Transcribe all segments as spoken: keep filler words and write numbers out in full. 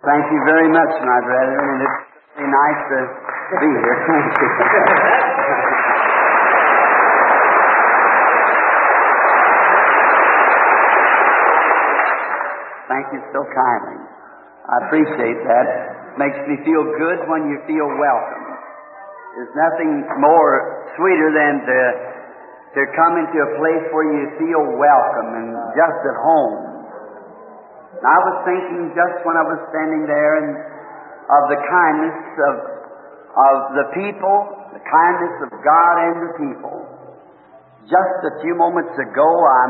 Thank you very much, my brethren, and it's really nice to be here. Thank you. Thank you so kindly. I appreciate that. It makes me feel good when you feel welcome. There's nothing more sweeter than to, to come into a place where you feel welcome and just at home. And I was thinking just when I was standing there and of the kindness of, of the people, the kindness of God and the people. Just a few moments ago, I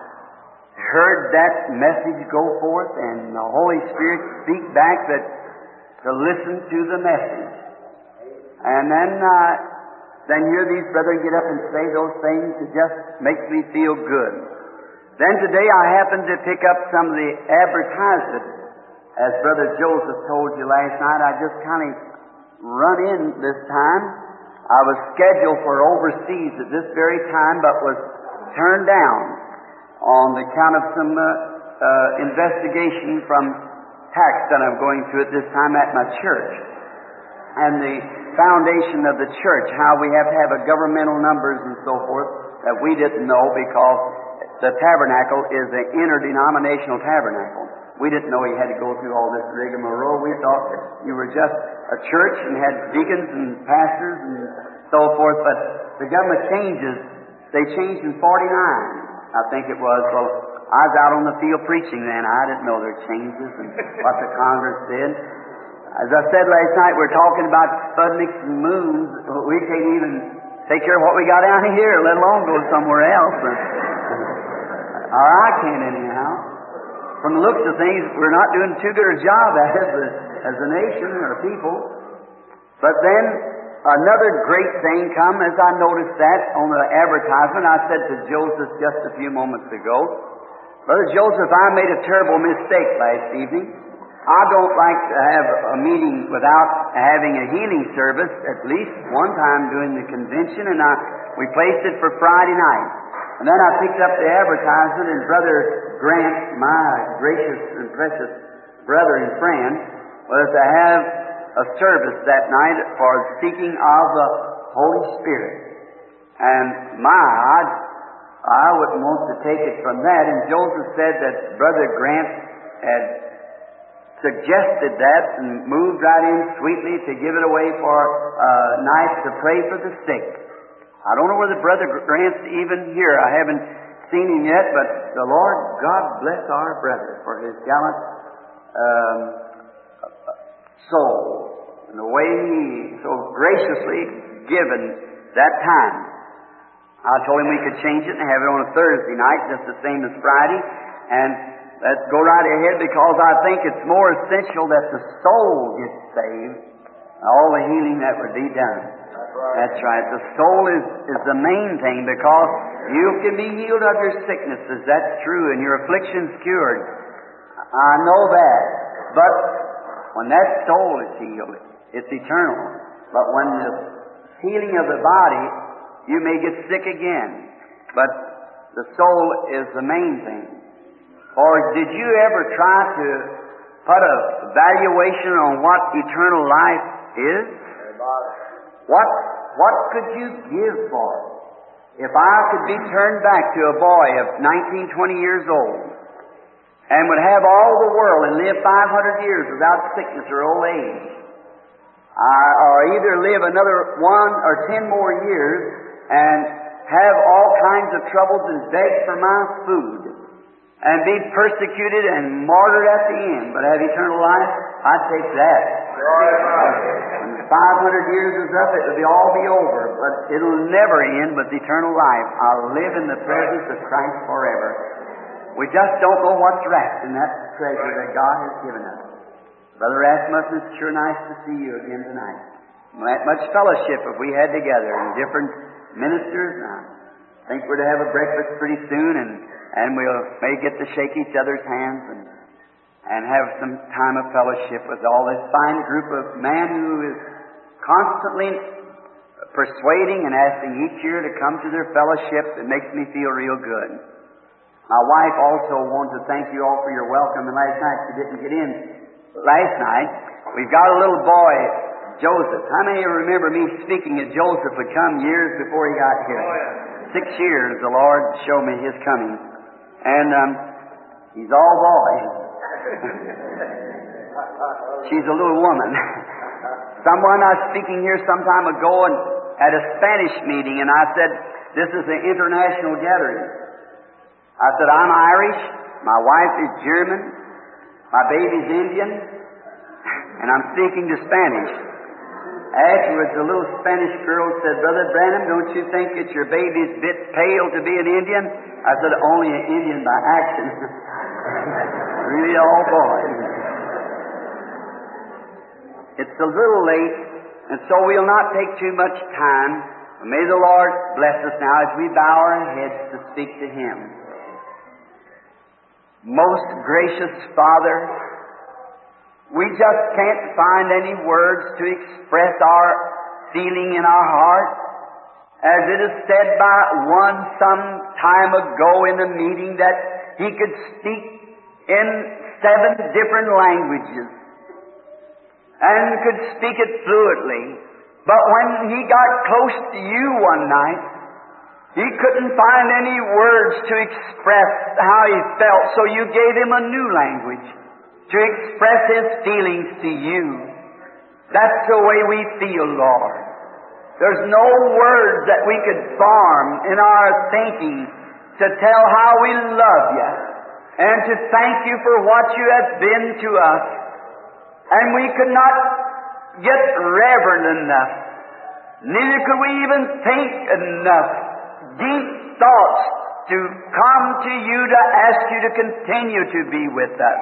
heard that message go forth and the Holy Spirit speak back that to listen to the message. And then, uh, then hear these brethren get up and say those things. It just makes me feel good. Then today I happened to pick up some of the advertisement. As Brother Joseph told you last night, I just kind of run in this time. I was scheduled for overseas at this very time, but was turned down on the account of some uh, uh, investigation from tax that I'm going through at this time at my church. And the foundation of the church, how we have to have a governmental numbers and so forth, that we didn't know because the tabernacle is an interdenominational tabernacle. We didn't know you had to go through all this rigmarole. We thought that you were just a church and had deacons and pastors and so forth. But the government changes. They changed in forty-nine, I think it was. Well, I was out on the field preaching then. I didn't know their changes and what the Congress did. As I said last night, we're talking about Sputniks and moons. We can't even take care of what we got down here, let alone go somewhere else. Or I can't anyhow. From the looks of things, we're not doing too good a job as a, as a nation or people. But then another great thing come as I noticed that on the advertisement. I said to Joseph just a few moments ago, Brother Joseph, I made a terrible mistake last evening. I don't like to have a meeting without having a healing service at least one time during the convention, and I, we placed it for Friday night. And then I picked up the advertisement, and Brother Grant, my gracious and precious brother and friend, was to have a service that night for seeking of the Holy Spirit. And my, I, I wouldn't want to take it from that. And Joseph said that Brother Grant had suggested that and moved right in sweetly to give it away for a night to pray for the sick. I don't know whether Brother Grant's even here. I haven't seen him yet, but the Lord God bless our brother for his gallant um, soul and the way he so graciously given that time. I told him we could change it and have it on a Thursday night, just the same as Friday, and let's go right ahead because I think it's more essential that the soul gets saved, all the healing that would be done. That's right. The soul is, is the main thing because you can be healed of your sicknesses. That's true. And your affliction's cured. I know that. But when that soul is healed, it's eternal. But when the healing of the body, you may get sick again. But the soul is the main thing. Or did you ever try to put a valuation on what eternal life is? What what could you give for it? If I could be turned back to a boy of nineteen, twenty years old and would have all the world and live five hundred years without sickness or old age, I, or either live another one or ten more years and have all kinds of troubles and beg for my food and be persecuted and martyred at the end, but have eternal life, I'd take that. When five hundred years is up, it will all be over, but it'll never end with eternal life. I'll live in the presence of Christ forever. We just don't know what's wrapped in that treasure that God has given us. Brother Rasmus, it's sure nice to see you again tonight. Much fellowship have we had together and different ministers. I think we're to have a breakfast pretty soon, and And we'll may get to shake each other's hands and and have some time of fellowship with all this fine group of men who is constantly persuading and asking each year to come to their fellowship. It makes me feel real good. My wife also wanted to thank you all for your welcome, and last night she didn't get in last night. We've got a little boy, Joseph. How many remember me speaking that Joseph would come years before he got here? Oh, yeah. Six years the Lord showed me his coming. And um, he's all boy. She's a little woman. Someone I was speaking here some time ago and at a Spanish meeting, and I said, this is an international gathering. I said, I'm Irish, my wife is German, my baby's Indian, and I'm speaking to Spanish. Afterwards, the little Spanish girl said, Brother Branham, don't you think that your baby's a bit pale to be an Indian? I said, only an Indian by action. Really all boy. It's a little late, and so we'll not take too much time. May the Lord bless us now as we bow our heads to speak to Him. Most gracious Father, we just can't find any words to express our feeling in our heart. As it is said by one some time ago in a meeting that he could speak in seven different languages and could speak it fluently. But when he got close to you one night, he couldn't find any words to express how he felt, so you gave him a new language to express his feelings to you. That's the way we feel, Lord. There's no words that we could form in our thinking to tell how we love you and to thank you for what you have been to us. And we could not get reverent enough, neither could we even think enough deep thoughts to come to you to ask you to continue to be with us.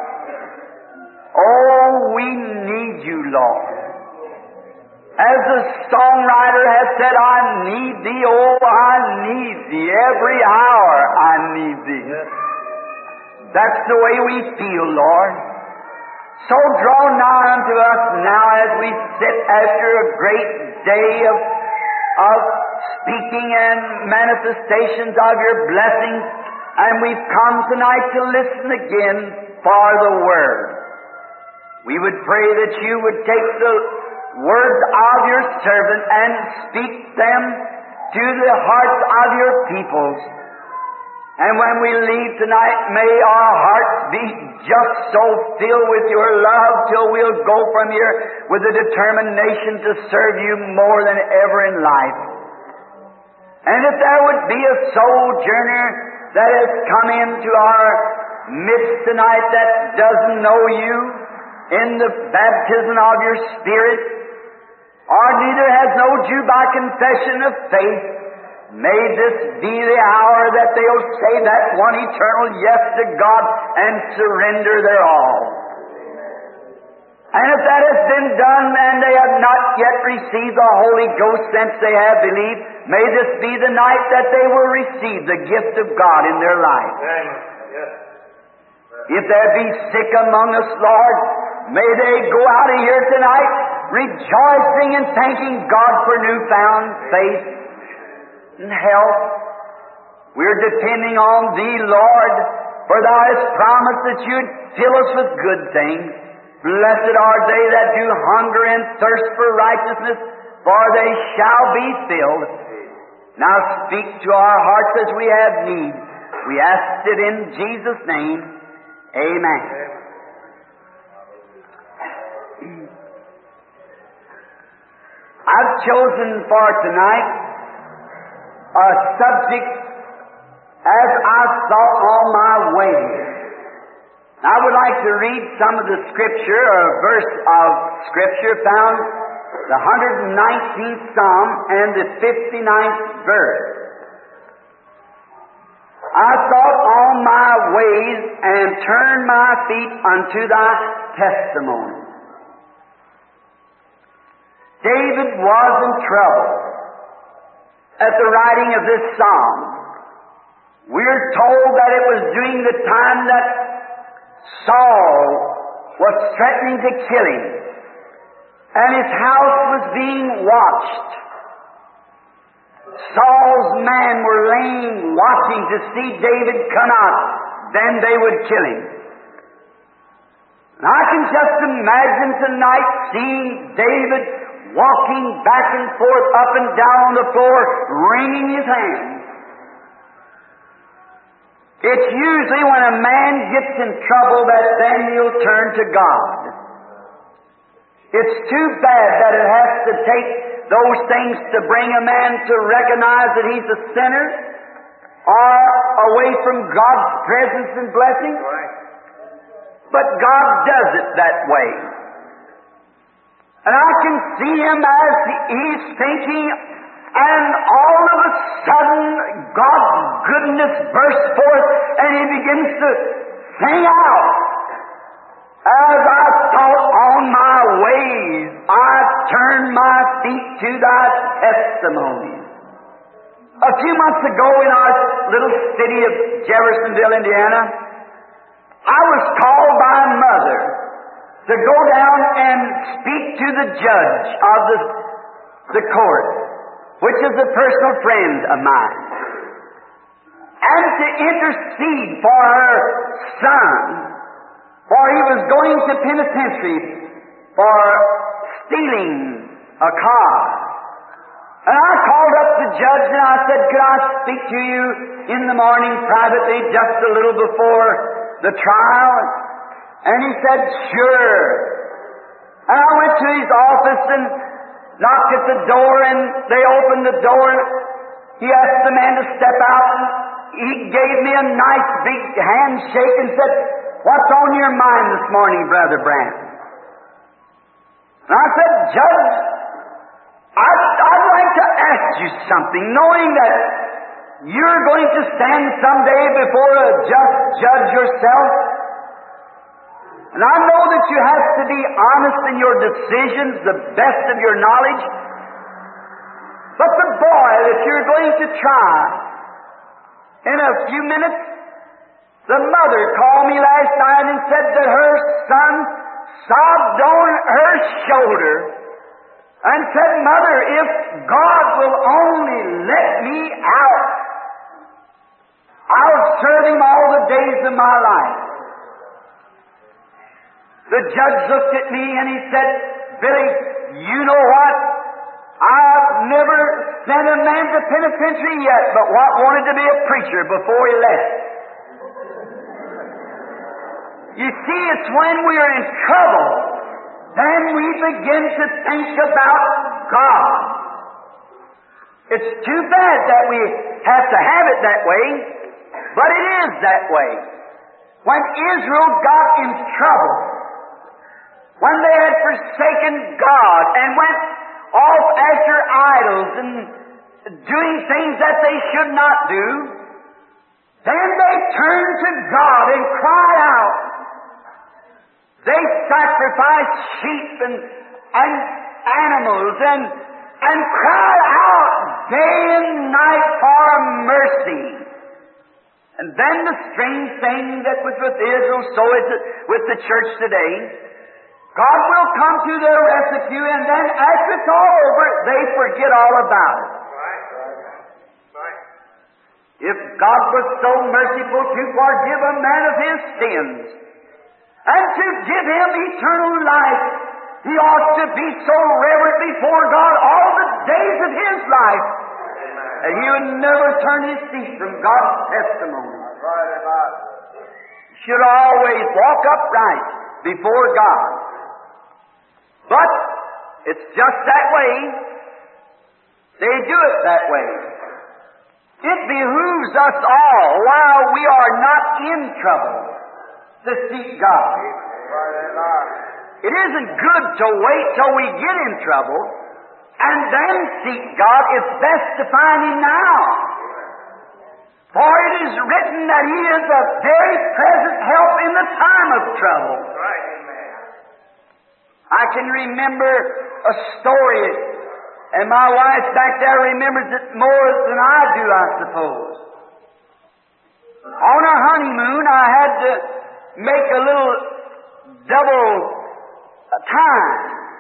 Oh, we need you, Lord. As the songwriter has said, I need thee, oh, I need thee. Every hour I need thee. That's the way we feel, Lord. So draw nigh unto us now as we sit after a great day of, of speaking and manifestations of your blessings, and we've come tonight to listen again for the Word. We would pray that you would take the words of your servant and speak them to the hearts of your peoples. And when we leave tonight, may our hearts be just so filled with your love till we'll go from here with a determination to serve you more than ever in life. And if there would be a sojourner that has come into our midst tonight that doesn't know you in the baptism of your Spirit, or neither has known you by confession of faith, may this be the hour that they'll say that one eternal yes to God and surrender their all. And if that has been done and they have not yet received the Holy Ghost since they have believed, may this be the night that they will receive the gift of God in their life. If there be sick among us, Lord, may they go out of here tonight rejoicing and thanking God for newfound faith and health. We're depending on Thee, Lord, for Thou hast promised that You'd fill us with good things. Blessed are they that do hunger and thirst for righteousness, for they shall be filled. Now speak to our hearts as we have need. We ask it in Jesus' name. Amen. I've chosen for tonight a subject as I thought on my way. I would like to read some of the Scripture, or a verse of Scripture found the one hundred nineteenth Psalm and the fifty-ninth verse. I thought on my ways and turned my feet unto Thy testimony. David was in trouble at the writing of this psalm. We're told that it was during the time that Saul was threatening to kill him, and his house was being watched. Saul's men were laying watching to see David come out, then they would kill him. And I can just imagine tonight seeing David walking back and forth, up and down on the floor, wringing his hands. It's usually when a man gets in trouble that then he'll turn to God. It's too bad that it has to take those things to bring a man to recognize that he's a sinner or away from God's presence and blessing. But God does it that way. And I can see him as he's thinking, and all of a sudden God's goodness bursts forth and he begins to sing out, as I thought on my ways, I turned my feet to thy testimonies. A few months ago in our little city of Jeffersonville, Indiana, I was called by Mother to go down and speak to the judge of the, the court, which is a personal friend of mine, and to intercede for her son, for he was going to penitentiary for stealing a car. And I called up the judge and I said, could I speak to you in the morning privately just a little before the trial? And he said, sure. And I went to his office and knocked at the door, and they opened the door. He asked the man to step out, and he gave me a nice big handshake and said, what's on your mind this morning, Brother Brandt? And I said, Judge, I'd, I'd like to ask you something, knowing that you're going to stand someday before a just judge yourself. And I know that you have to be honest in your decisions, the best of your knowledge. But the boy that you're going to try, in a few minutes, the mother called me last night and said that her son sobbed on her shoulder and said, Mother, if God will only let me out, I'll serve Him all the days of my life. The judge looked at me and he said, Billy, you know what? I've never sent a man to penitentiary yet, but what wanted to be a preacher before he left. You see, it's when we are in trouble, then we begin to think about God. It's too bad that we have to have it that way, but it is that way. When Israel got in trouble, when they had forsaken God and went off after idols and doing things that they should not do, then they turned to God and cried out. They sacrificed sheep and, and animals and, and cried out day and night for mercy. And then the strange thing that was with Israel, so is it with the church today. God will come to their rescue, and then after it's all over, they forget all about it. Right. Right. If God was so merciful to forgive a man of his sins and to give him eternal life, he ought to be so reverent before God all the days of his life that he would never turn his feet from God's testimony. He should always walk upright before God. But it's just that way. They do it that way. It behooves us all, while we are not in trouble, to seek God. It isn't good to wait till we get in trouble and then seek God. It's best to find Him now. For it is written that He is a very present help in the time of trouble. I can remember a story, and my wife back there remembers it more than I do, I suppose. On our honeymoon, I had to make a little double time.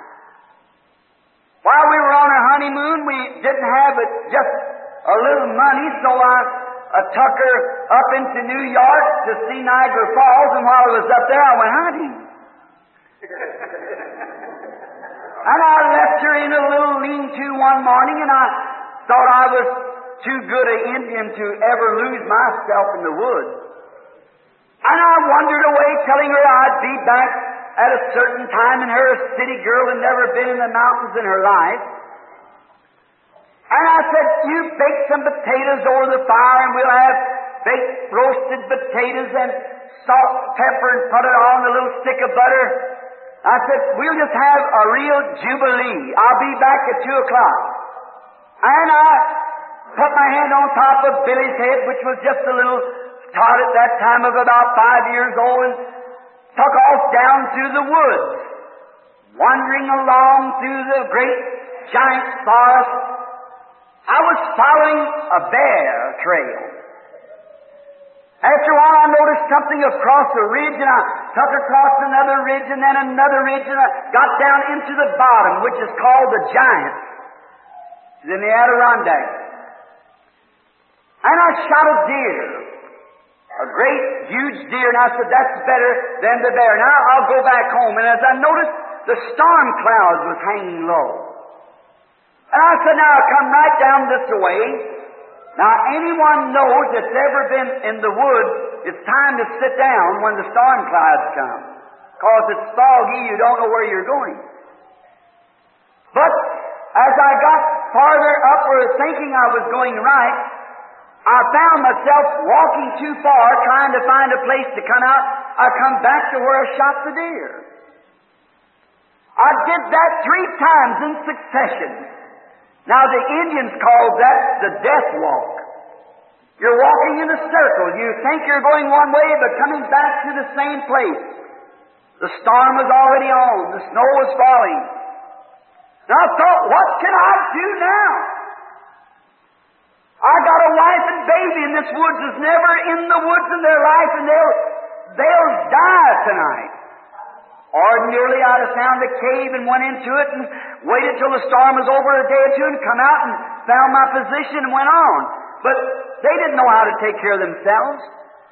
While we were on our honeymoon, we didn't have just a little money, so I, I took her up into New York to see Niagara Falls, and while I was up there, I went hunting. And I left her in a little lean-to one morning, and I thought I was too good an Indian to ever lose myself in the woods. And I wandered away telling her I'd be back at a certain time, and her, a city girl, had never been in the mountains in her life. And I said, you bake some potatoes over the fire, and we'll have baked roasted potatoes and salt, pepper, and put it on a little stick of butter. I said, we'll just have a real jubilee. I'll be back at two o'clock. And I put my hand on top of Billy's head, which was just a little tot at that time of about five years old, and took off down through the woods, wandering along through the great giant forest. I was following a bear trail. After a while, I noticed something across a ridge, and I took across another ridge, and then another ridge, and I got down into the bottom, which is called the Giants. It's in the Adirondacks. And I shot a deer, a great, huge deer, and I said, that's better than the bear. Now I'll go back home. And as I noticed, the storm cloud was hanging low. And I said, now I'll come right down this way. Now, anyone knows that's ever been in the woods, it's time to sit down when the storm clouds come. Because it's foggy, you don't know where you're going. But as I got farther upward, thinking I was going right, I found myself walking too far, trying to find a place to come out. I come back to where I shot the deer. I did that three times in succession. Now, the Indians call that the death walk. You're walking in a circle. You think you're going one way, but coming back to the same place. The storm was already on. The snow was falling. And I thought, what can I do now? I got a wife and baby in this woods that's never in the woods in their life, and they'll, they'll die tonight. Ordinarily, I'd have found a cave and went into it and waited till the storm was over a day or two and come out and found my position and went on. But they didn't know how to take care of themselves.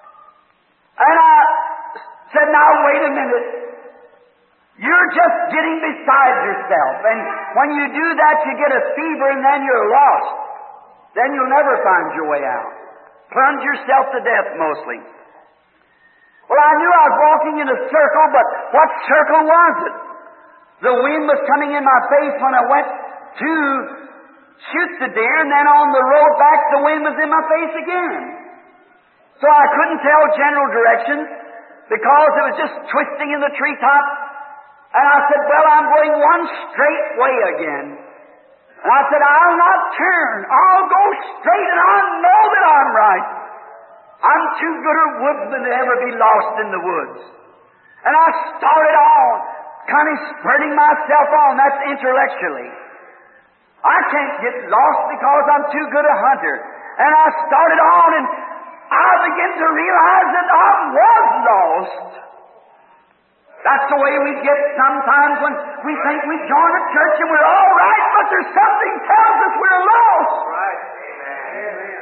And I said, now wait a minute. You're just getting beside yourself. And when you do that, you get a fever and then you're lost. Then you'll never find your way out. Plunge yourself to death mostly. Well, I knew I was walking in a circle, but what circle was it? The wind was coming in my face when I went to shoot the deer, and then on the road back, the wind was in my face again. So I couldn't tell general directions because it was just twisting in the treetops. And I said, well, I'm going one straight way again. And I said, I'll not turn. I'll go straight, and I know that I'm right. I'm too good a woodsman to ever be lost in the woods. And I started on, kind of spurting myself on. That's intellectually. I can't get lost because I'm too good a hunter. And I started on, and I began to realize that I was lost. That's the way we get sometimes when we think we join a church and we're all right, but there's something tells us we're lost. Right. Amen.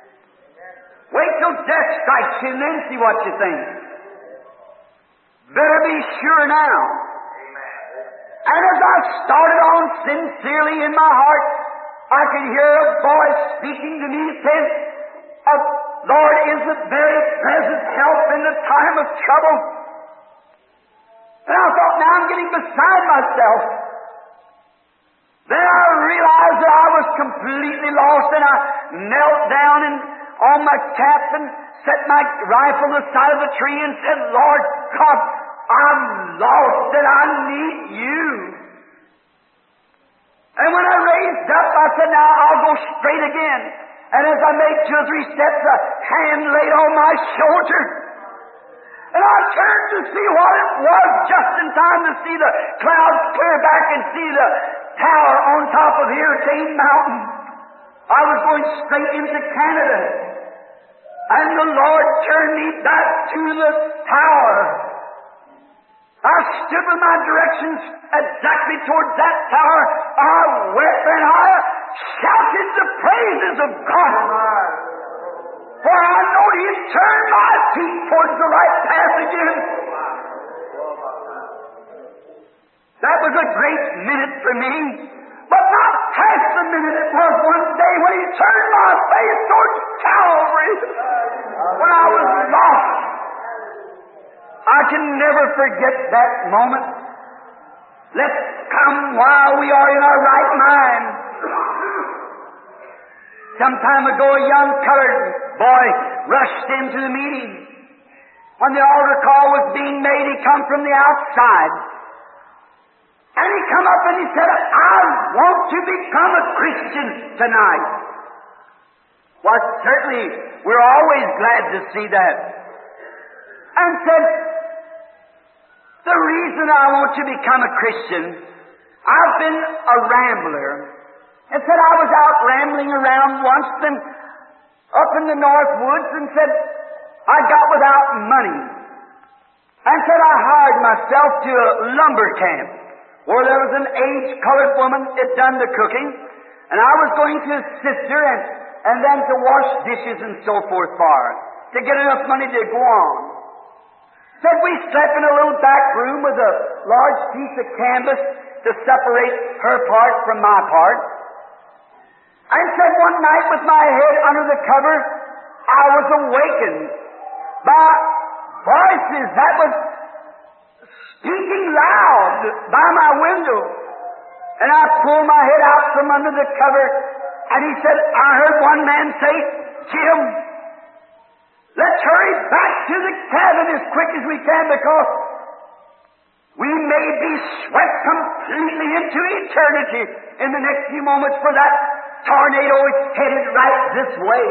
Wait till death strikes you and then see what you think. Better be sure now. And as I started on sincerely in my heart, I could hear a voice speaking to me saying, oh, Lord is a very present help in the time of trouble. And I thought, now I'm getting beside myself. Then I realized that I was completely lost, and I knelt down and on my cap and set my rifle on the side of the tree and said, Lord God, I'm lost and I need you. And when I raised up, I said, now I'll go straight again. And as I made two or three steps, a hand laid on my shoulder. And I turned to see what it was, just in time to see the clouds clear back and see the tower on top of Hurricane Mountain. I was going straight into Canada. And the Lord turned me back to the tower. I stood with my directions exactly towards that tower. I wept and I shouted the praises of God. For I know He turned my feet towards the right path again. That was a a great minute for me, but not half the minute it was one day when He turned my face towards Calvary when I was lost. I can never forget that moment. Let's come while we are in our right mind. Some time ago, a young colored boy rushed into the meeting. When the altar call was being made, he come from the outside. And he come up and he said, I want to become a Christian tonight. Well, certainly, we're always glad to see that. And said, the reason I want to become a Christian, I've been a rambler. And said, I was out rambling around once and up in the North Woods and said, I got without money. And said, I hired myself to a lumber camp where there was an aged colored woman that done the cooking, and I was going to assist her and, and then to wash dishes and so forth for her, to get enough money to go on. Said we slept in a little back room with a large piece of canvas to separate her part from my part. And said one night with my head under the cover, I was awakened by voices that was speaking loud by my window. And I pulled my head out from under the cover, and he said, I heard one man say, Jim, let's hurry back to the cabin as quick as we can, because we may be swept completely into eternity in the next few moments, for that tornado is headed right this way.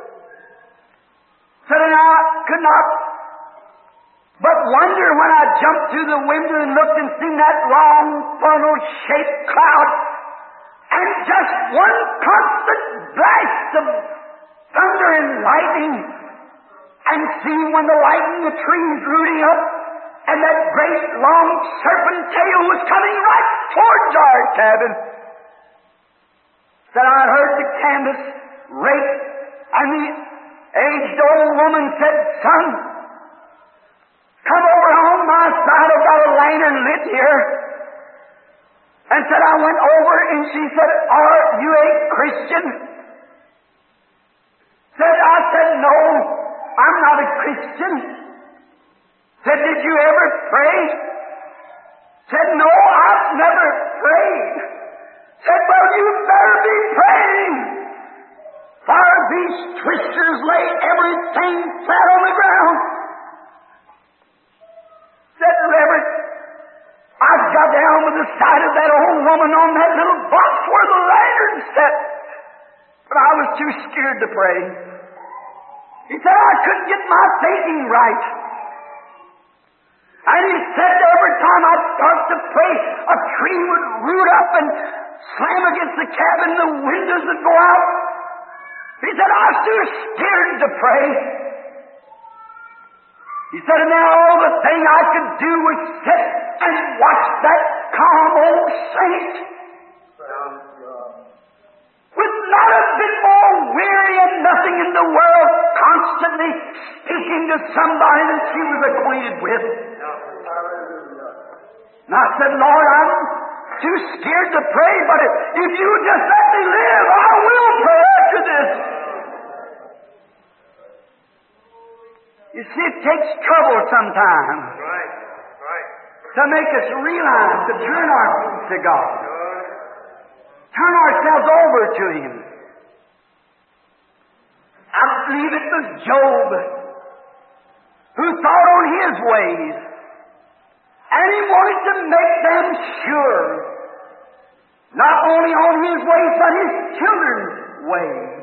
So then I could not but wonder when I jumped through the window and looked and seen that long funnel-shaped cloud, and just one constant blast of thunder and lightning, and seeing when the lightning, the trees rooting up, and that great long serpent tail was coming right towards our cabin. Said I heard the canvas rake, and the aged old woman said, Son, come over on my side, I've got a lantern lit here. And said I went over, and she said, Are you a Christian? Said I said, No, I'm not a Christian. Said, did you ever pray? Said, no, I've never prayed. Said, well, you better be praying. For these twisters lay everything flat on the ground. Said, Reverend, I got down with the side of that old woman on that little box where the lantern sat. But I was too scared to pray. He said, I couldn't get my thinking right. And he said every time I'd start to pray, a tree would root up and slam against the cabin, the windows would go out. He said, I was too scared to pray. He said, and now all the thing I could do was sit and watch that calm old saint with not a bit more weary and nothing in the world, constantly speaking to somebody that she was acquainted with. And I said, Lord, I'm too scared to pray, but if, if you just let me live, I will pray after this. You see, it takes trouble sometimes. Right, right. To make us realize, to turn our feet to God. Turn ourselves over to Him. I believe it was Job who thought on his ways, and he wanted to make them sure, not only on his ways, but his children's ways.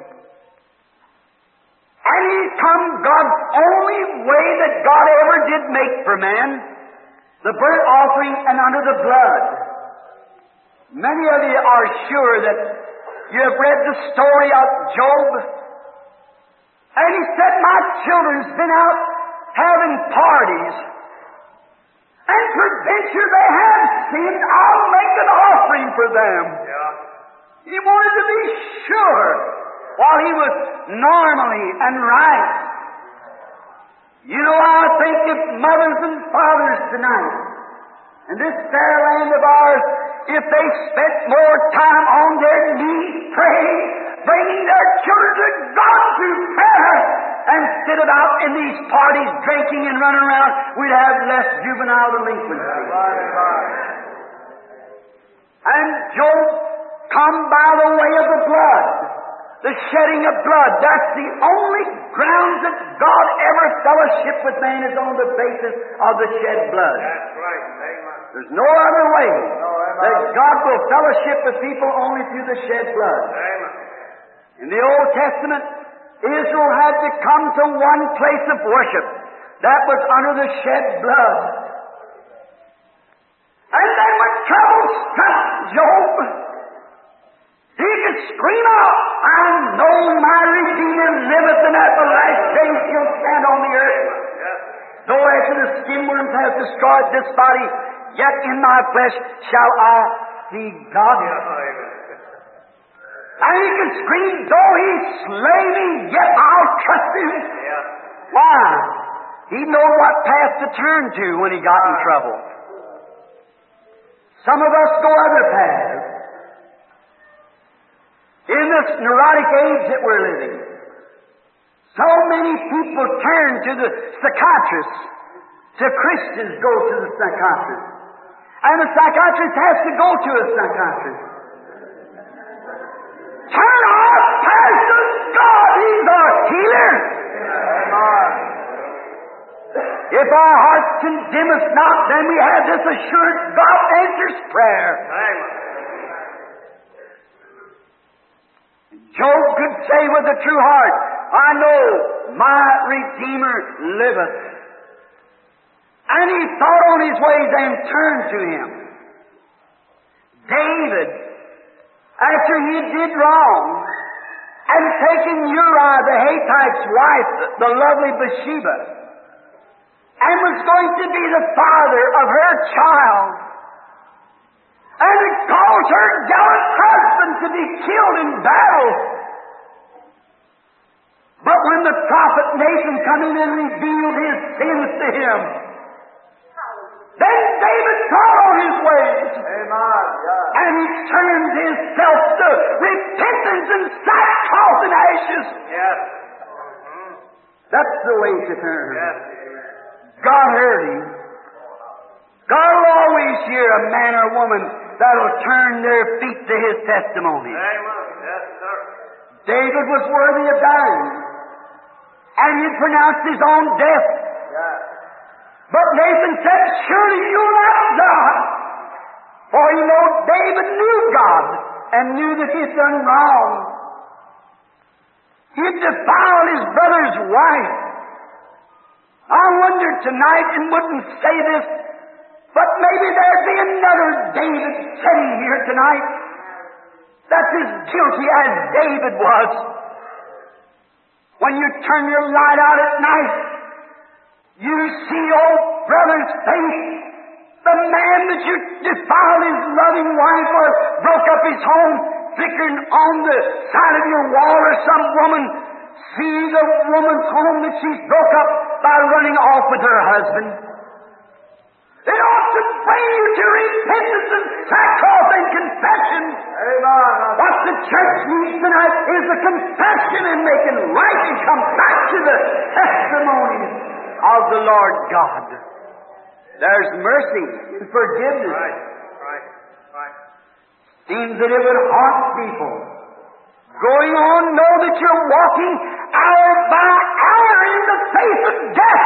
And he come God's only way that God ever did make for man, the burnt offering and under the blood. Many of you are sure that you have read the story of Job. And he said, my children's been out having parties, and peradventure they have sinned, I'll make an offering for them. Yeah. He wanted to be sure while he was normally and right. You know, I think if mothers and fathers tonight And this fair land of ours, if they spent more time on their knees praying, bringing their children to God through prayer, and sit about in these parties drinking and running around, we'd have less juvenile delinquency. And Job come by the way of the blood, the shedding of blood. That's the only grounds that God ever fellowship with man is on the basis of the shed blood. That's right. Amen. There's no other way No, that God will fellowship with people only through the shed blood. Amen. In the Old Testament, Israel had to come to one place of worship. That was under the shed blood. And then when trouble struck Job, he could scream out, I know my Redeemer liveth, and at the last day he'll stand on the earth. Yes. Though after the skin worms have destroyed this body, yet in my flesh shall I see God. Yes, amen. And he could scream, though he slay me, yet I'll trust him. Yes. Why? He knew what path to turn to when he got in trouble. Some of us go other paths. In this neurotic age that we're living, so many people turn to the psychiatrist. To Christians go to the psychiatrist. And the psychiatrist has to go to a psychiatrist. Turn our path to God. He's our healer. If our hearts condemn us not, then we have this assurance God answers prayer. Amen. Job could say with a true heart, I know my Redeemer liveth. And he thought on his ways and turned to him. David, after he did wrong, and taken Uriah the Hittite's wife, the lovely Bathsheba, and was going to be the father of her child, and it caused her gallant husband to be killed in battle. But when the prophet Nathan come in and revealed his sins to him, then David thought on his ways. Amen. Yeah. And he turned himself to repentance and sackcloth and ashes. Yes. That's the way to turn. Yes. God heard him. God will always hear a man or woman that'll turn their feet to his testimony. Amen. Yes, sir. David was worthy of dying, and he pronounced his own death. Yes. But Nathan said, surely you'll not die. For you know, David knew God and knew that he'd done wrong. He'd defiled his brother's wife. I wonder tonight, and wouldn't say this, but maybe there'd be another David sitting here tonight that's as guilty as David was. When you turn your light out at night, you see old brother's face, the man that you defiled his loving wife or broke up his home, flickering on the side of your wall, or some woman see the woman's home that she's broke up by running off with her husband. It ought to bring you to repentance and sackcloth and confession. Amen. What the church needs tonight is a confession and making right and come back to the testimony of the Lord God. There's mercy and forgiveness. Right. Right. Right. Seems that it would haunt people. Going on, know that you're walking hour by hour in the face of death.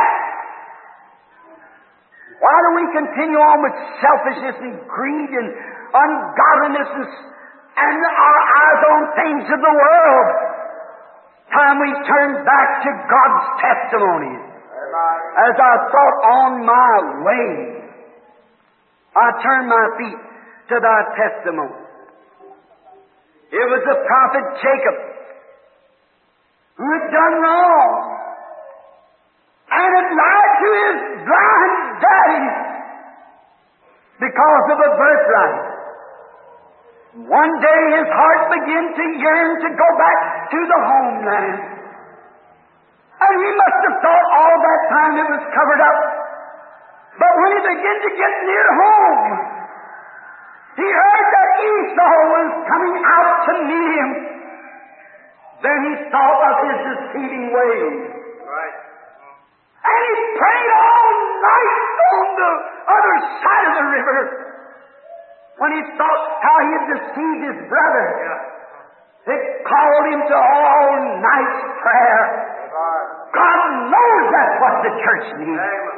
Why do we continue on with selfishness and greed and ungodliness and, and our eyes on things of the world? Time we turn back to God's testimonies. As I thought on my way, I turned my feet to thy testimony. It was the prophet Jacob who had done wrong and had lied to his blind daddy because of a birthright. One day his heart began to yearn to go back to the homeland. And he must have thought all that time it was covered up. But when he began to get near home, he heard that Esau was coming out to meet him. Then he thought of his deceiving ways. Right. And he prayed all night on the other side of the river when he thought how he had deceived his brother. Yeah. It called him to all-night prayer. God knows that's what the church needs.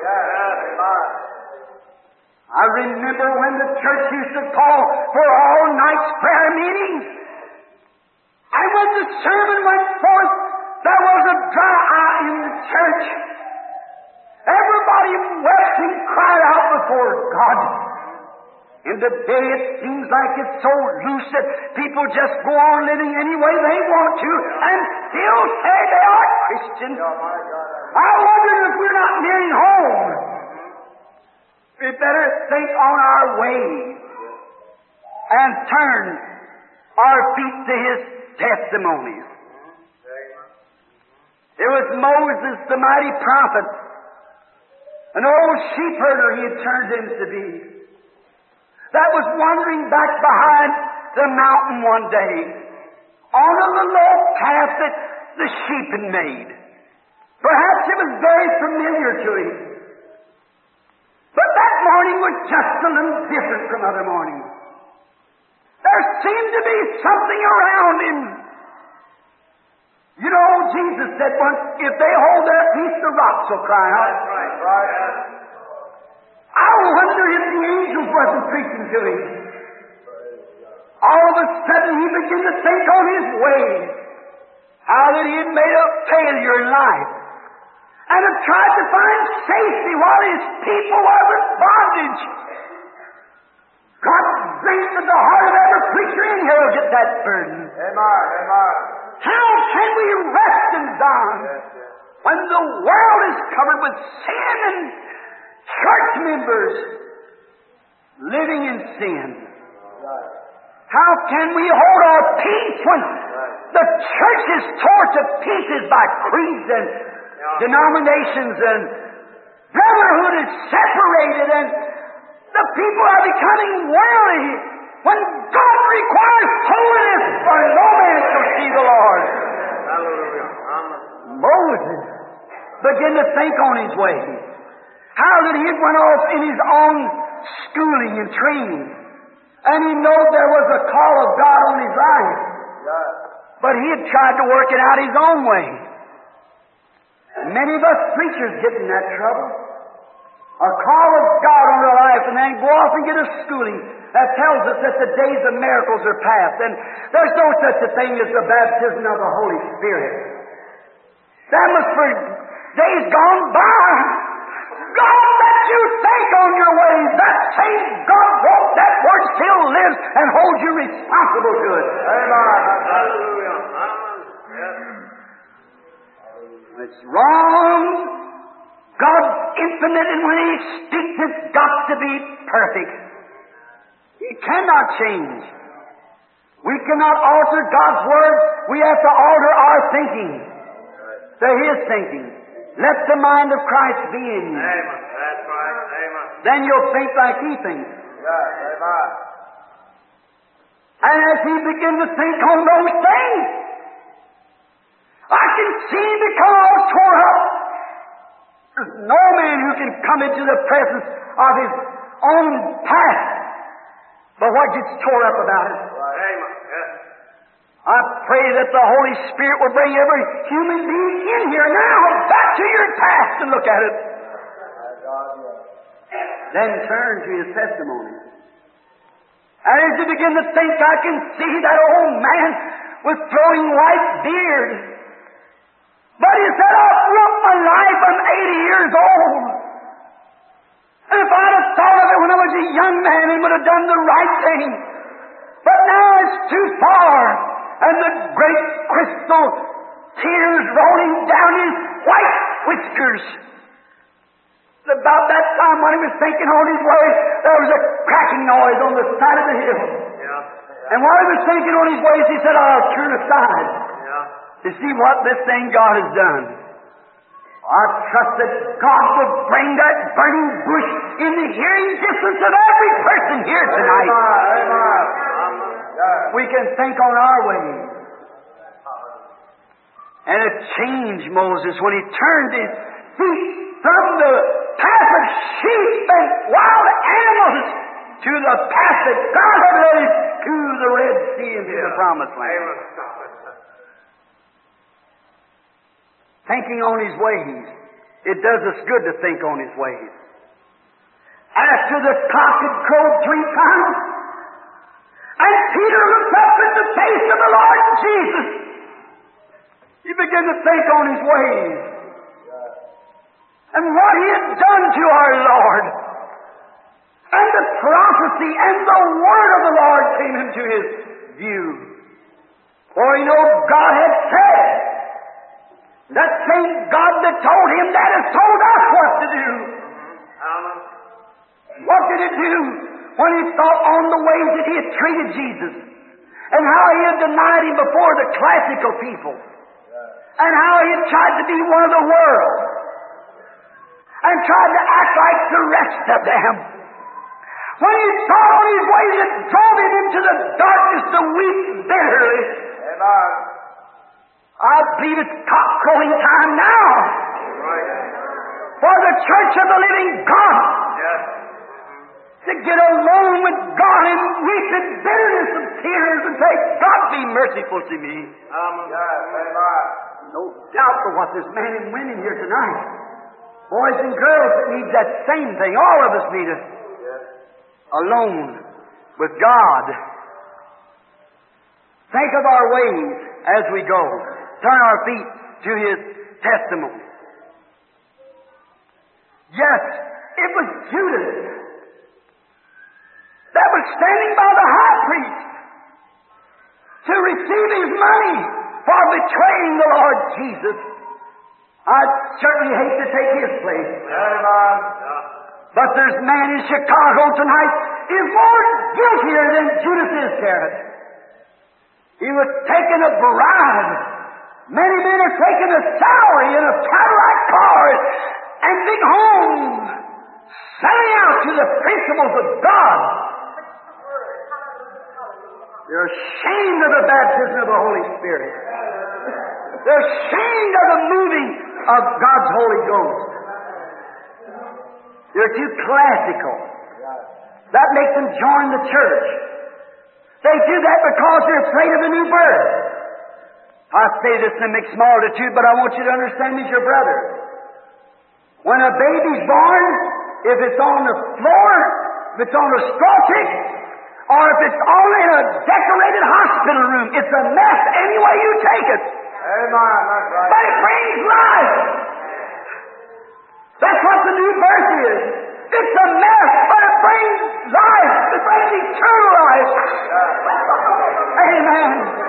I remember when the church used to call for all-night prayer meetings. And when the sermon went forth, there was a dry eye in the church. Everybody wept and cried out before God. And today it seems like it's so loose that people just go on living any way they want to and still say they are Christians. I wonder if we're not nearing home. We better think on our ways and turn our feet to His testimonies. It was Moses, the mighty prophet, an old sheep herder he had turned him to be, that was wandering back behind the mountain one day on a little old path that the sheep had made. Perhaps it was very familiar to him. But that morning was just a little different from other mornings. There seemed to be something around him. You know, Jesus said once, if they hold their peace, the rocks will cry out. That's right. Right. I wonder if the angels wasn't preaching to him. All of a sudden he began to think on his ways, how that he had made a failure in life, and had tried to find safety while his people were in bondage. God brings to the heart of every preacher in here will get that burden. Amen. Amen. How can we rest in Zion Yes, yes. when the world is covered with sin and church members living in sin? Right. How can we hold our peace when the church is torn to pieces by creeds and denominations and brotherhood is separated and the people are becoming worldly when God requires holiness for no man shall see the Lord? Hallelujah. Amen. Moses began to think on his ways. How that he had went off in his own schooling and training. And he knew there was a call of God on his life. Yes. But he had tried to work it out his own way. Many of us preachers get in that trouble. A call of God on our life and then go off and get a schooling that tells us that the days of miracles are past. And there's no such a thing as the baptism of the Holy Spirit. That was for days gone by. God let you think on your ways. That same God wants that word still lives and holds you responsible to it. Amen. Hallelujah. Amen. Yes. It's wrong. God's infinite, and when He speaks, it's got to be perfect. He cannot change. We cannot alter God's Word. We have to alter our thinking to His thinking. Let the mind of Christ be in you. Amen. That's right. Amen. Then you'll think like He thinks. Yes. Amen. And as he began to think on those things, I can see him become all tore up. There's no man who can come into the presence of his own past but what gets tore up about it. Amen. Yes. I pray that the Holy Spirit will bring every human being in here now back to your past and look at it. Then turn to his testimony. And as you begin to think, I can see that old man with flowing white beard. But he said, I've worked my life, I'm eighty years old. And if I'd have thought of it when I was a young man, he would have done the right thing. But now it's too far. And the great crystal tears rolling down his white whiskers. About that time when he was thinking on his way, there was a cracking noise on the side of the hill. Yeah. And while he was thinking on his ways, he said, I'll turn aside Yeah. to see what this thing God has done. I trust that God will bring that burning bush in the hearing distance of every person here tonight. We can think on our ways. And it changed Moses when he turned his feet from the path of sheep and wild animals to the path that God had led him to the Red Sea and to the Promised Land. Thinking on his ways. It does us good to think on his ways. After the cock had crowed three times, and Peter looked up at the face of the Lord Jesus, he began to think on his ways and what he had done to our Lord. And the prophecy and the word of the Lord came into his view. For you know, God had said, that same God that told him that has told us what to do. What did it do when he thought on the ways that he had treated Jesus and how he had denied him before the classical people and how he had tried to be one of the world and tried to act like the rest of them? When he thought on his ways that drove him into the darkness to weep bitterly. Amen. I believe it's cock-crowing time now for the church of the living God to get alone with God and weep in bitterness of tears and say, God be merciful to me. No doubt for what there's men and women here tonight, boys and girls that need that same thing. All of us need it. Alone with God. Think of our ways as we go. Turn our feet to His testimony. Yes, it was Judas that was standing by the high priest to receive his money for betraying the Lord Jesus. I'd certainly hate to take his place. Amen. But there's a man in Chicago tonight is more guiltier than Judas Iscariot. He was taking a bribe. Many men are taking a salary in a Cadillac car and big homes, selling out to the principles of God. They're ashamed of the baptism of the Holy Spirit. They're ashamed of the moving of God's Holy Ghost. They're too classical. That makes them join the church. They do that because they're afraid of the new birth. I say this in a mixed multitude, but I want you to understand me as your brother. When a baby's born, if it's on the floor, if it's on a straw tick, or if it's only in a decorated hospital room, it's a mess any way you take it. Amen. That's right. But it brings life. That's what the new birth is. It's a mess, but it brings life. It brings eternal life. Amen.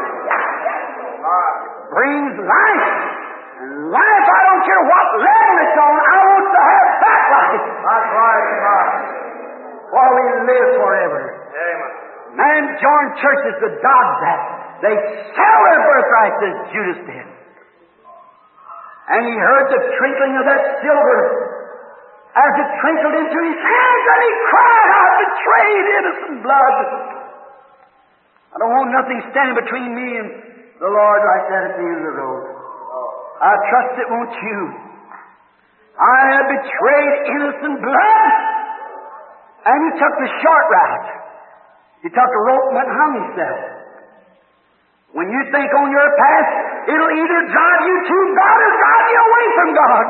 It brings life. And life, I don't care what level it's on, I want to have that life. That's right. While we live forever. Amen. Man joined churches to dodge that. They sell their birthrights as Judas did. And he heard the trinkling of that silver as it trickled into his hands, and he cried out, betrayed innocent blood. I don't want nothing standing between me and the Lord like that at the end of the road. I trust it won't you. I have betrayed innocent blood. And he took the short route. He took a rope and went and hung himself. When you think on your path, it'll either drive you to God or drive you away from God.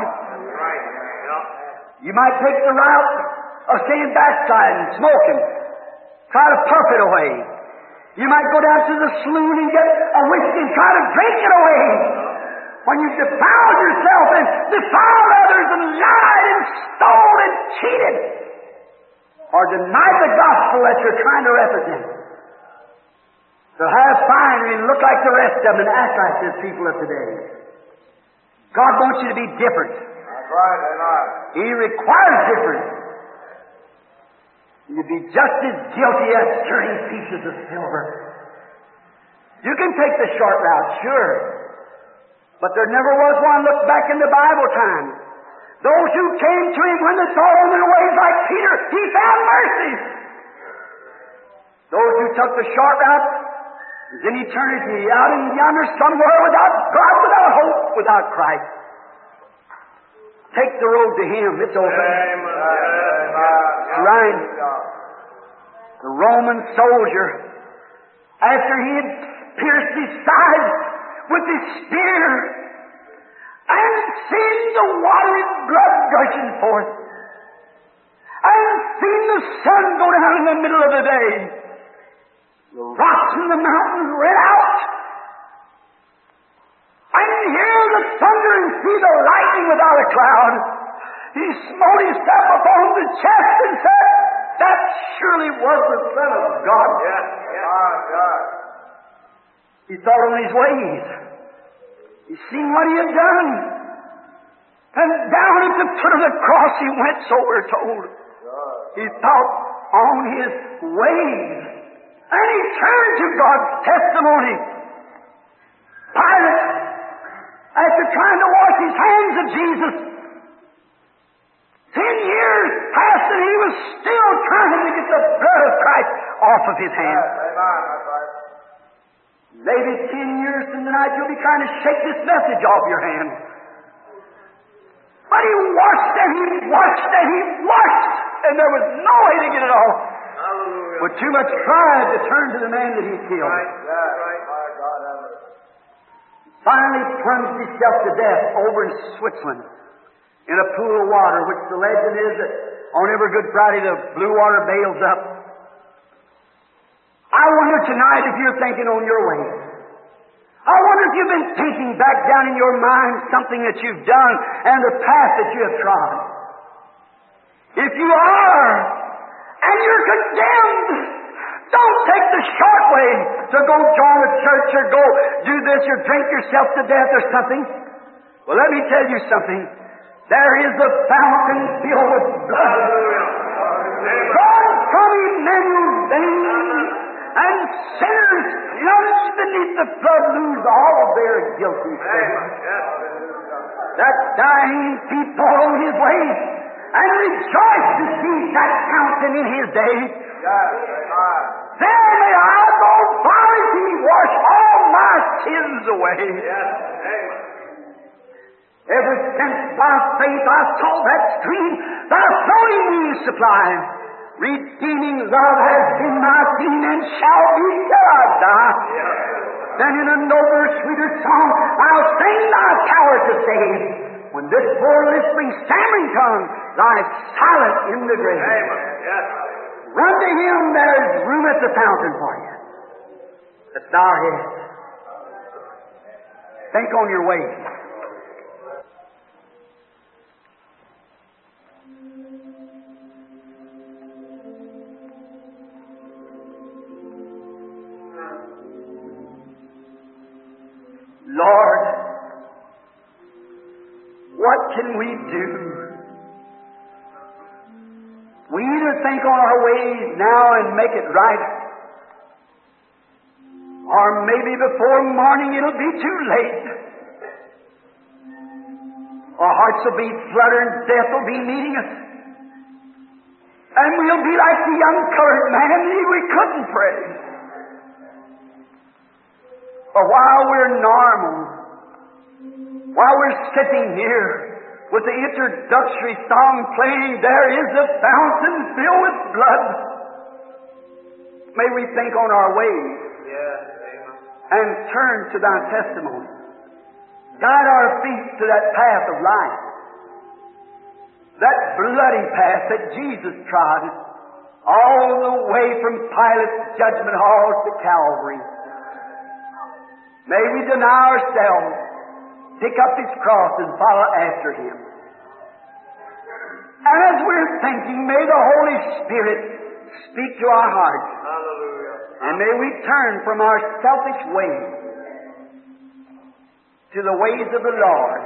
You might take the route of staying backside and smoking. Try to puff it away. You might go down to the saloon and get a whiskey and try to drink it away. When you've defiled yourself and defiled others and lied and stole and cheated or denied the gospel that you're trying to represent. To have finery and look like the rest of them and act like the people of today. God wants you to be different. That's right, amen. He requires difference. You'd be just as guilty as turning pieces of silver. You can take the short route, sure. But there never was one, look back in the Bible time. Those who came to Him when they saw Him in ways like Peter, He found mercy. Those who took the short route is in eternity, out in yonder somewhere without God, without hope, without Christ. Take the road to Him. It's open. Right. The Roman soldier, after he had pierced his side with his spear and seen the watery blood gushing forth and seen the sun go down in the middle of the day, the rocks in the mountains red out, and hear the thunder and see the lightning without a cloud, he smote himself upon the chest and said, that surely was the Son of God. Yes, yes. Oh, God. He thought on his ways. He seen what he had done. And down at the foot of the cross he went, so we're told. He thought on his ways. And he turned to God's testimony. Pilate, after trying to wash his hands of Jesus, ten years passed and he was still trying to get the blood of Christ off of his hands. Maybe ten years from tonight you'll be trying to shake this message off your hand. But he washed and he washed and he washed, and there was no way to get it off. Hallelujah. With too much pride to turn to the man that he killed. Right, right. Finally plunged himself to death over in Switzerland in a pool of water, which the legend is that on every Good Friday the blue water bails up. I wonder tonight if you're thinking on your way. I wonder if you've been thinking back down in your mind something that you've done and the path that you have trod. If you are, and you're condemned, don't take the short way to go join a church or go do this or drink yourself to death or something. Well, let me tell you something. There is a fountain filled with blood. Drawn from Emmanuel's veins, and sinners plunged beneath the flood lose all their guilty sin. That dying thief followed his way and rejoiced to see that fountain in his day. There may I go far as he wash all my sins away. Ever since by faith I saw that stream, thy flowing will supply. Redeeming love has been my theme and shall be till I die. Then in a nobler, sweeter song I'll sing thy power to save. When this poor lisping, stammering tongue lies silent in the grave. Run to Him, there's room at the fountain for you. Let's bow our heads. Think on your ways. Lord, what can we do? We either think on our ways now and make it right, or maybe before morning it'll be too late. Our hearts will be fluttering, death will be meeting us. And we'll be like the young colored man, we couldn't pray. But while we're normal, while we're sitting here with the introductory song playing, there is a fountain filled with blood. May we think on our ways and turn to thy testimony. Guide our feet to that path of life, that bloody path that Jesus trod all the way from Pilate's judgment hall to Calvary. May we deny ourselves, pick up His cross, and follow after Him. And as we're thinking, may the Holy Spirit speak to our hearts. Hallelujah. And may we turn from our selfish ways to the ways of the Lord.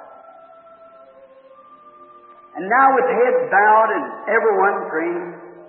And now with heads bowed and everyone praying,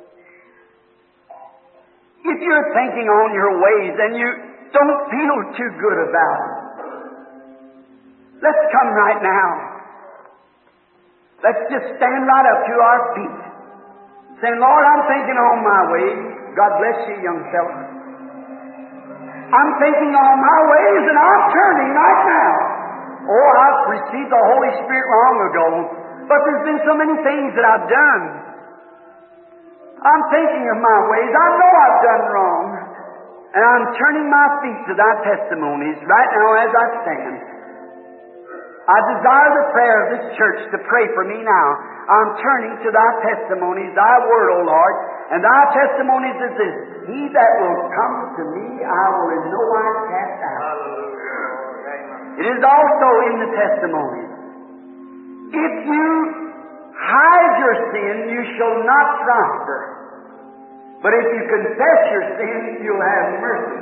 if you're thinking on your ways and you don't feel too good about it, Let's come right now. Let's just stand right up to our feet. Saying, Lord, I'm thinking on my ways. God bless you, young fella. I'm thinking on my ways and I'm turning right now. Oh, I've received the Holy Spirit long ago, but there's been so many things that I've done. I'm thinking of my ways. I know I've done wrong. And I'm turning my feet to thy testimonies right now as I stand. I desire the prayer of this church to pray for me now. I'm turning to thy testimonies, thy word, O Lord. And thy testimonies is this: he that will come to me, I will in no wise cast out. It is also in the testimonies. If you hide your sin, you shall not prosper. But if you confess your sin, you'll have mercy.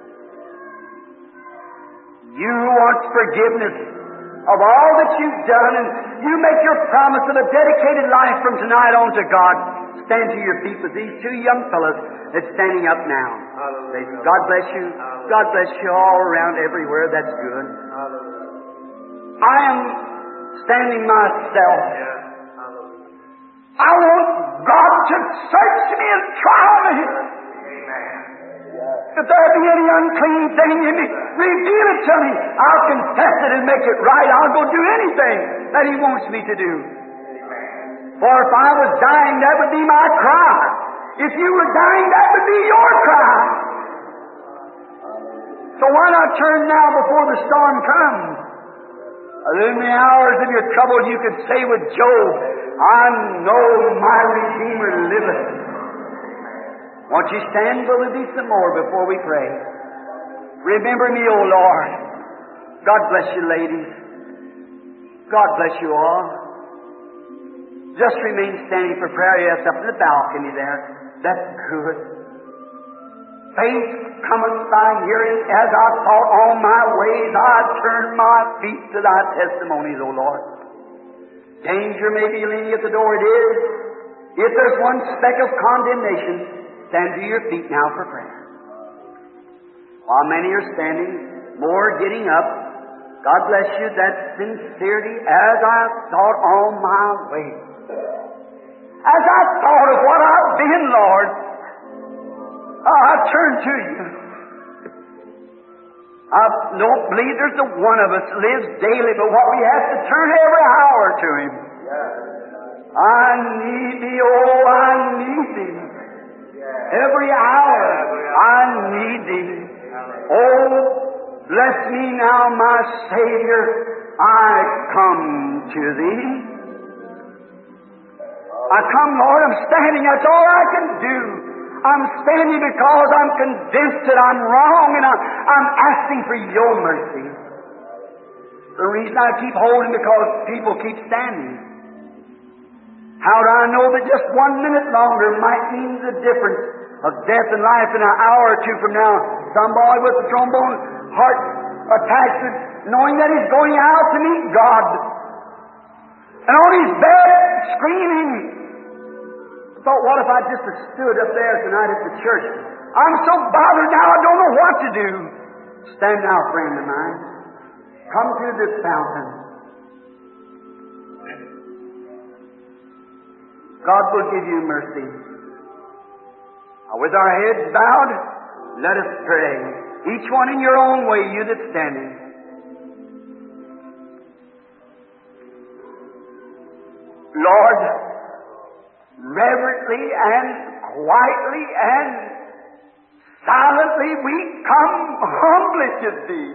You who want forgiveness of all that you've done, and you make your promise of a dedicated life from tonight on to God, stand to your feet with these two young fellows that's standing up now. Hallelujah. God bless you. Hallelujah. God bless you all around everywhere. That's good. Hallelujah. I am standing myself. Yeah. I want God to search me and try me. Amen. If there be any unclean thing in me, reveal it to me. I'll confess it and make it right. I'll go do anything that He wants me to do. Amen. For if I was dying, that would be my cry. If you were dying, that would be your cry. So why not turn now before the storm comes? In the hours of your trouble, you could say with Job, I know my Redeemer liveth. Won't you stand? Will there be some more before we pray? Remember me, O Lord. God bless you, ladies. God bless you all. Just remain standing for prayer. Yes, up in the balcony there. That's good. Faith cometh by hearing. As I thought on my ways, I turn my feet to thy testimonies, O Lord. Danger may be leaning at the door. It is. If there's one speck of condemnation, stand to your feet now for prayer. While many are standing, more getting up, God bless you, that sincerity as I thought on my way. As I thought of what I've been, Lord, I turn to you. I don't believe there's a one of us lives daily, but what we have to turn every hour to Him. I need Thee, oh, I need Thee. Every hour I need Thee. Oh, bless me now, my Savior. I come to Thee. I come, Lord, I'm standing. That's all I can do. I'm standing because I'm convinced that I'm wrong, and I'm, I'm asking for Your mercy. The reason I keep holding because people keep standing. How do I know that just one minute longer might mean the difference of death and life in an hour or two from now? Some boy with a trombone heart attached, knowing that he's going out to meet God, and on his bed screaming. I thought, what if I just have stood up there tonight at the church? I'm so bothered now, I don't know what to do. Stand now, friend of mine. Come to this fountain. God will give you mercy. With our heads bowed, let us pray. Each one in your own way, you that's standing. Lord, reverently and quietly and silently we come humbly to Thee,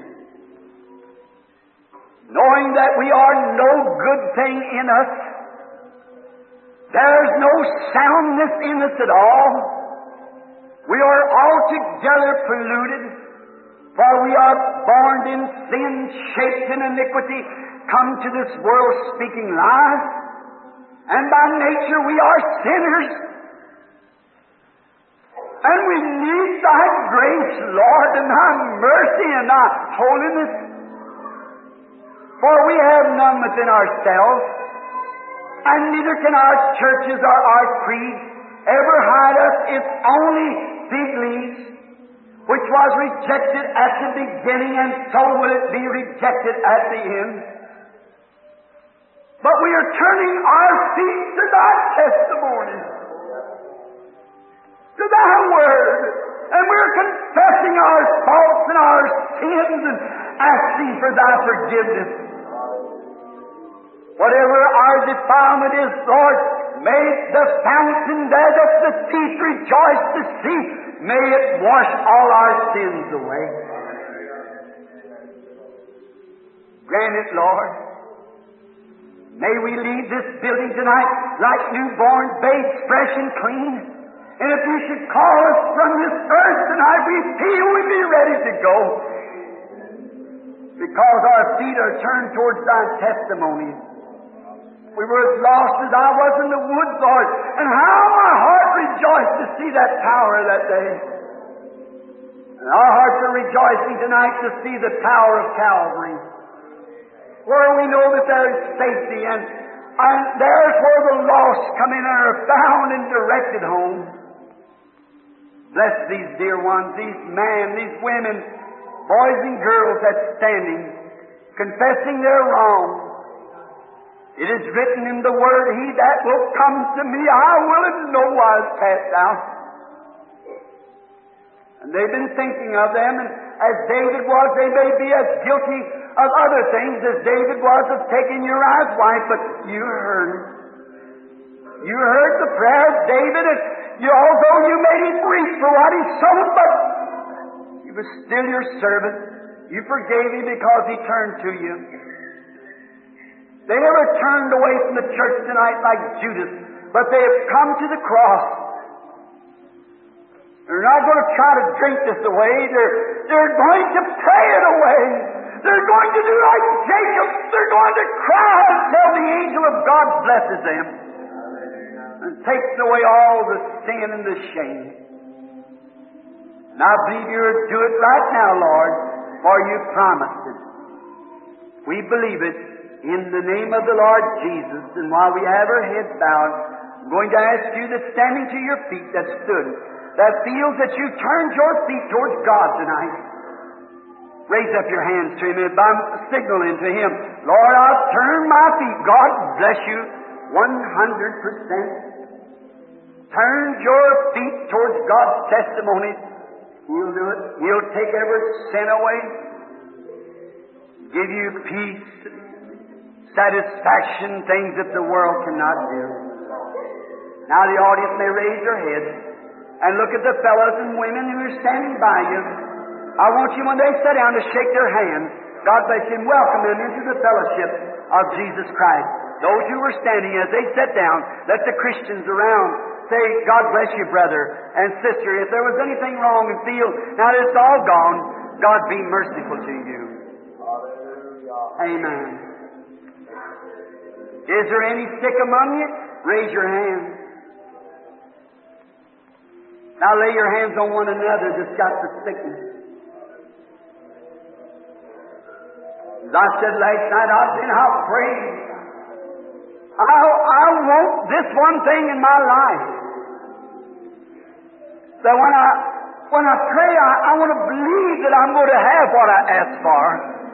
knowing that we are no good thing in us. There's no soundness in us at all. We are altogether polluted, for we are born in sin, shaped in iniquity, come to this world speaking lies, and by nature we are sinners. And we need Thy grace, Lord, and Thy mercy and Thy holiness, for we have none within ourselves, and neither can our churches or our creeds ever hide us if only beliefs, which was rejected at the beginning, and so will it be rejected at the end. but we are turning our feet to Thy testimony, to Thy Word, and we're confessing our faults and our sins and asking for Thy forgiveness. Whatever our defilement is, Lord, may the fountain there that the teeth rejoice to see, may it wash all our sins away. Grant it, Lord. May we leave this building tonight like newborn babes, fresh and clean. And if you should call us from this earth tonight, we feel we'd be ready to go. Because our feet are turned towards Thy testimony. We were as lost as I was in the woods, Lord, and how my heart rejoiced to see that tower that day. And our hearts are rejoicing tonight to see the tower of Calvary, where we know that there is safety, and, and there's where the lost come in and are found and directed home. Bless these dear ones, these men, these women, boys and girls that's standing, confessing their wrong. It is written in the Word, He that will come to me, I will in no wise cast out. And they've been thinking of them, and as David was, they may be as guilty of other things as David was of taking Uriah's wife, but you heard him. You heard the prayer of David, and you, although you made him reap for what he sowed, but he was still your servant. You forgave him because he turned to you. They never turned away from the church tonight like Judas, but they have come to the cross. They're not going to try to drink this away. They're, they're going to pray it away. They're going to do like Jacob. They're going to cry until the angel of God blesses them and takes away all the sin and the shame. And I believe you'll do it right now, Lord, for you promised it. We believe it in the name of the Lord Jesus. And while we have our heads bowed, I'm going to ask you that standing to your feet, that stood, that feels that you turned your feet towards God tonight, raise up your hands to Him and by signaling to Him, Lord, I'll turn my feet. God bless you one hundred percent. Turn your feet towards God's testimony. He'll do it. He'll take every sin away, give you peace, satisfaction, things that the world cannot do. Now the audience may raise their heads and look at the fellows and women who are standing by you. I want you, when they sit down, to shake their hands. God bless you, and welcome them into the fellowship of Jesus Christ. Those who were standing, as they sat down, let the Christians around say, God bless you, brother and sister. If there was anything wrong and feel, now that it's all gone, God be merciful to you. Amen. Is there any sick among you? Raise your hand. Now lay your hands on one another that's got the sickness. As I said last night, I've been out praying. I, I want this one thing in my life. That when I when I pray, I, I want to believe that I'm going to have what I ask for.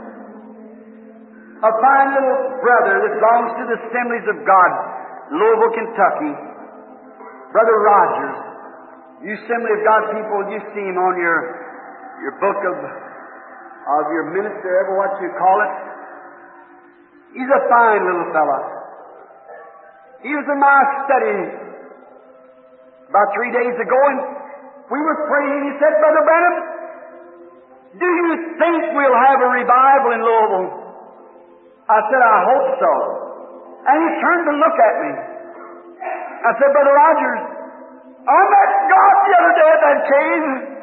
A fine little brother that belongs to the Assemblies of God, Louisville, Kentucky, Brother Rogers. You Assembly of God people, you see him on your your book of of your minister, ever what you call it. He's a fine little fella. He was in my study about three days ago, and we were praying. He said, Brother Branham, do you think we'll have a revival in Louisville? I said, I hope so. And he turned to look at me. I said, Brother Rogers, I met God the other day at that cave.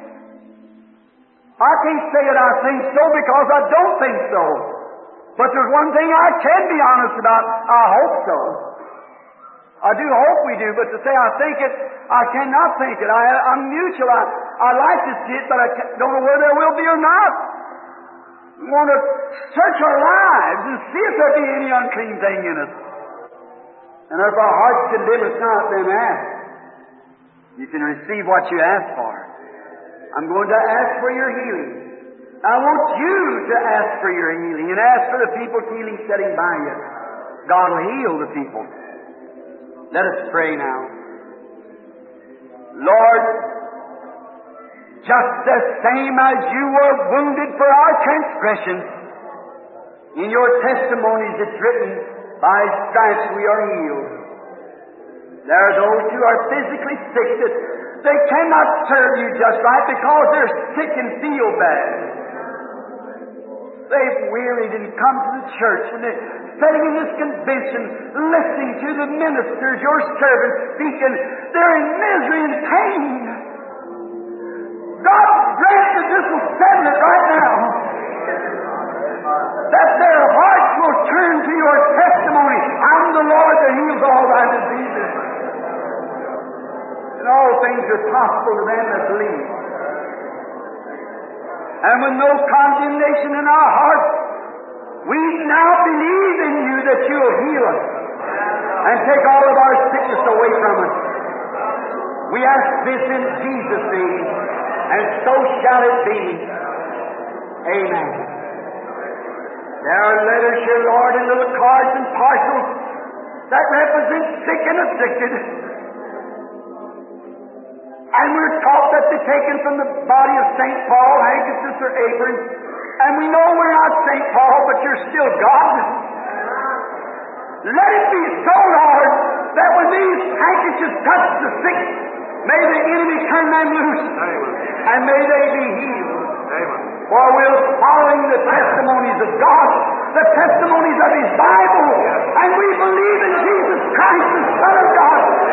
I can't say that I think so because I don't think so. But there's one thing I can be honest about. I hope so. I do hope we do, but to say I think it, I cannot think it. I, I'm mutual. I, I like to see it, but I don't know whether there will be or not. We want to search our lives and see if there be any unclean thing in us. And if our hearts condemn us not, then ask. You can receive what you ask for. I'm going to ask for your healing. I want you to ask for your healing and ask for the people's healing sitting by you. God will heal the people. Let us pray now. Lord, just the same as you were wounded for our transgressions, in your testimonies it's written, by stripes we are healed. There are those who are physically sick that they cannot serve you just right because they're sick and feel bad. They've wearied and come to the church and they're sitting in this convention, listening to the ministers, your servants speaking. They're in misery and pain. God grant that this will settle it right now. That their hearts will turn to your testimony. I'm the Lord that heals all thy diseases. And all things are possible to them that believe. And with no condemnation in our hearts, we now believe in you that you will heal us and take all of our sickness away from us. We ask this in Jesus' name, and so shall it be. Amen. There are letters here, Lord, and little cards and parcels that represent sick and afflicted. And we're taught that they're taken from the body of Saint Paul, handkerchiefs or aprons. And we know we're not Saint Paul, but you're still God. Let it be so, Lord, that when these handkerchiefs touch the sick, may the enemy turn them loose. And may they be healed. For we're following the testimonies of God, the testimonies of His Bible, and we believe in Jesus Christ, the Son of God,